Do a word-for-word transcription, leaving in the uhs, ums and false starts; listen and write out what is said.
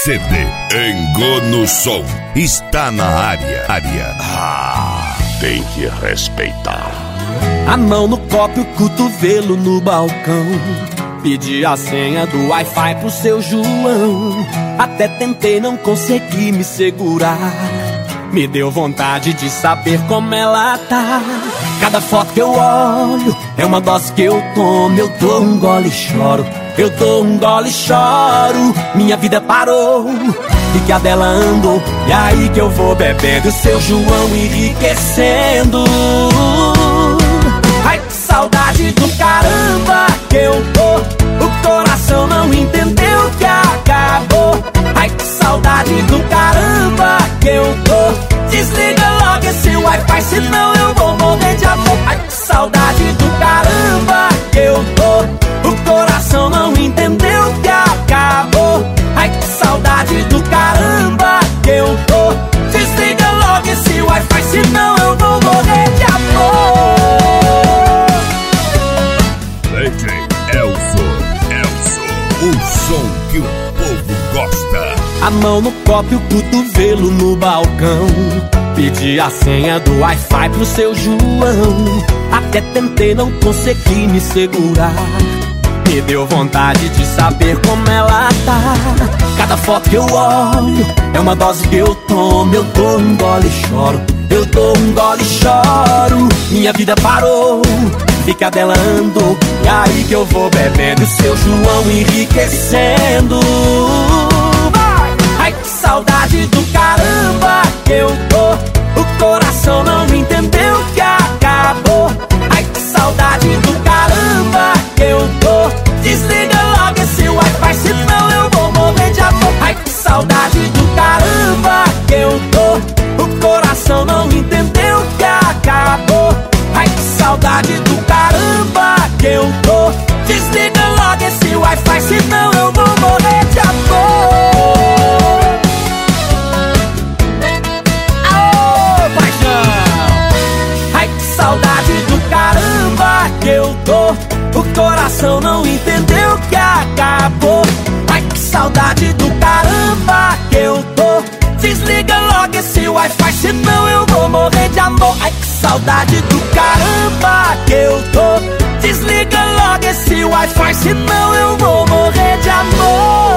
C D Engono Som está na área. área. Ah, tem que respeitar. A mão no copo e o cotovelo no balcão. Pedi a senha do Wi-Fi pro seu João. Até tentei, não consegui me segurar. Me deu vontade de saber como ela tá. Cada foto que eu olho é uma dose que eu tomo. Eu dou um gole e choro, eu dou um gole e choro. Minha vida parou e que a dela andou. E aí que eu vou bebendo, seu João enriquecendo. Ai, que saudade do caramba que eu tô. O coração não entendeu que acabou. Ai, que saudade do caramba que eu tô. Desliga logo esse Wi-Fi, senão eu vou morrer de amor. Ai, que saudade do caramba que eu tô. O coração não entendeu que acabou. Ai, que saudade do caramba que eu tô. Desliga logo esse Wi-Fi, senão eu vou morrer de amor. D J Elson, Elson, o som que o povo gosta. A mão no copo e o cotovelo no balcão. Pedi a senha do Wi-Fi pro seu João. Até tentei, não consegui me segurar. Me deu vontade de saber como ela tá. Cada foto que eu olho é uma dose que eu tomo. Eu dou um gole e choro, eu dou um gole e choro. Minha vida parou, fica dela andou. E aí que eu vou bebendo, seu João enriquecendo. Ai, que saudade do caramba que eu tô. O coração não entendeu que acabou. Ai, que saudade do caramba que eu tô. Desliga logo esse Wi-Fi, senão eu vou morrer de amor. Ai, que saudade do caramba que eu tô. O coração não entendeu que acabou. Ai, que saudade do caramba que eu tô. Desliga logo esse Wi-Fi, senão eu vou morrer de amor. Saudade do caramba que eu tô. O coração não entendeu que acabou. Ai, que saudade do caramba que eu tô. Desliga logo esse Wi-Fi, senão eu vou morrer de amor. Ai, que saudade do caramba que eu tô. Desliga logo esse Wi-Fi, senão eu vou morrer de amor.